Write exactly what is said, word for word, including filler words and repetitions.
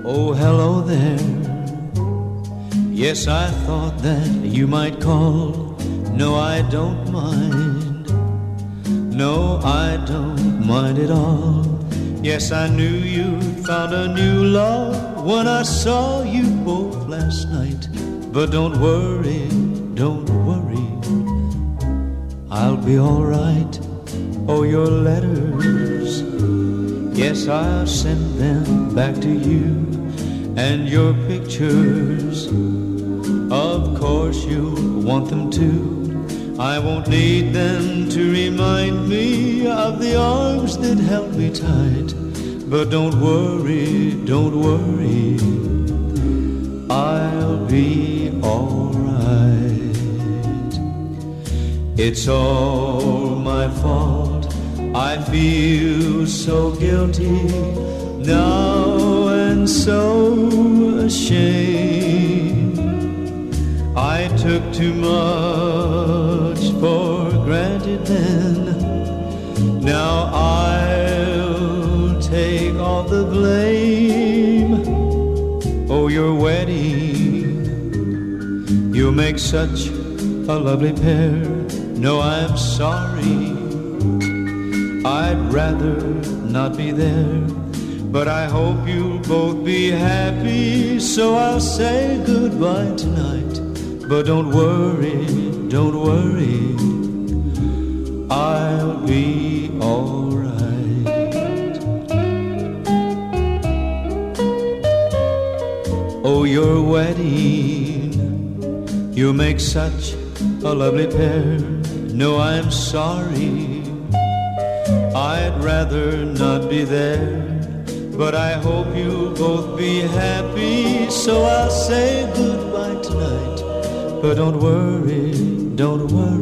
Oh, hello there. Yes, I thought that you might call. No, I don't mind. No, I don't mind at all. Yes, I knew you found a new love when I saw you both last night. But don't worry, don't worry, I'll be all right. Oh, your letters, yes, I'll send them back to you. And your pictures, of course you'll want them too. I won't need them to remind me of the arms that held me tight. But don't worry, don't worry, I'll be all right. It's all my fault, I feel so guilty now and so ashamed. I took too much for granted then. Now I'll take all the blame. Oh, your wedding, you'll make such a lovely pair. No, I'm sorry, I'd rather not be there. But I hope you'll both be happy, so I'll say goodbye tonight. But don't worry, don't worry, I'll be all right. Oh, your wedding, you make such a lovely pair. No, I'm sorry, I'd rather not be there. But I hope you'll both be happy, so I'll say goodbye tonight. But don't worry, don't worry,